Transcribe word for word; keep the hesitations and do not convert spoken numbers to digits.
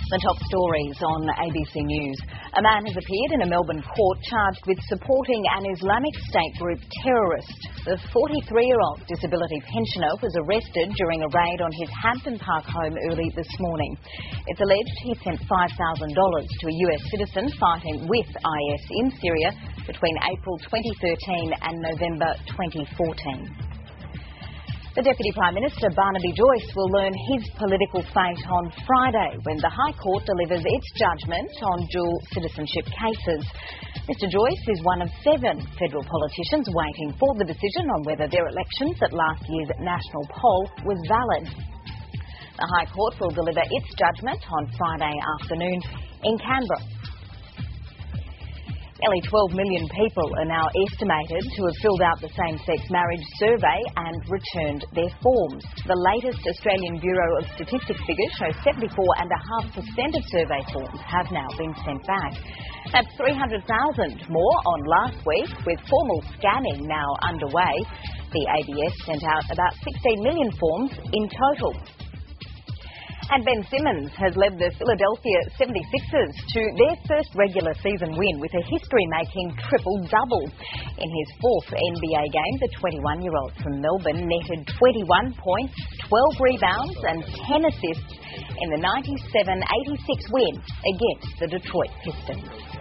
The top stories on A B C News. A man has appeared in a Melbourne court charged with supporting an Islamic State group terrorist. The forty-three-year-old disability pensioner was arrested during a raid on his Hampton Park home early this morning. It's alleged he sent five thousand dollars to a U S citizen fighting with I S in Syria between April twenty thirteen and November twenty fourteen. The Deputy Prime Minister, Barnaby Joyce, will learn his political fate on Friday when the High Court delivers its judgment on dual citizenship cases. Mister Joyce is one of seven federal politicians waiting for the decision on whether their elections at last year's national poll was valid. The High Court will deliver its judgment on Friday afternoon in Canberra. Nearly twelve million people are now estimated to have filled out the same-sex marriage survey and returned their forms. The latest Australian Bureau of Statistics figures show seventy-four point five percent of survey forms have now been sent back. That's three hundred thousand more on last week, with formal scanning now underway. The A B S sent out about sixteen million forms in total. And Ben Simmons has led the Philadelphia seventy-sixers to their first regular season win with a history-making triple-double. In his fourth N B A game, the twenty-one-year-old from Melbourne netted twenty-one points, twelve rebounds and ten assists in the ninety-seven eighty-six win against the Detroit Pistons.